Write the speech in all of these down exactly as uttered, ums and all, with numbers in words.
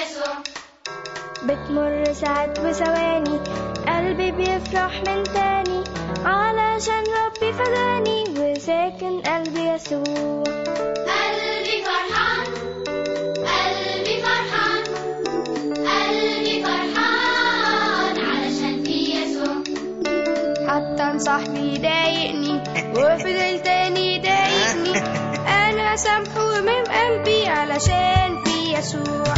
بتمر ساعات وثواني قلبي بيفرح من تاني علشان ربي فداني وساكن قلبي يسوع. قلبي فرحان قلبي فرحان قلبي فرحان علشان في يسوع. حتى صاحبي يضايقني وفضل تاني يضايقني انا سامحه من قلبي علشان في يسوع.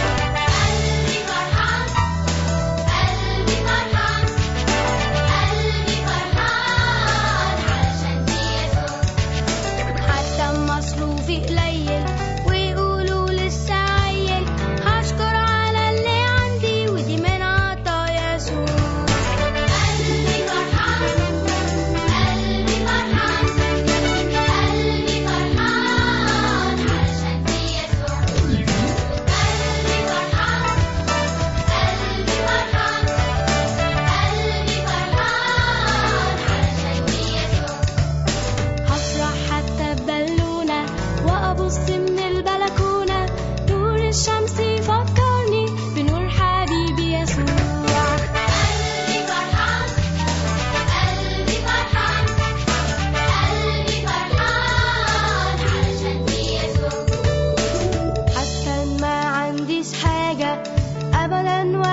قليل ويقولوا لسه عيل هشكر على اللي عندي ودي من عطا يسوع. قلبي فرحان قلبي فرحان قلبي فرحان علشان في يسوع. قلبي فرحان قلبي فرحان قلبي فرحان علشان في يسوع. هفرح حتى ببالونة وأبص من البلكونة نور الشمس يفكرني بنور حبيبي يسوع. قلبي فرحان قلبي فرحان قلبي فرحان علشان في يسوع. حتى ما عنديش حاجة أبدا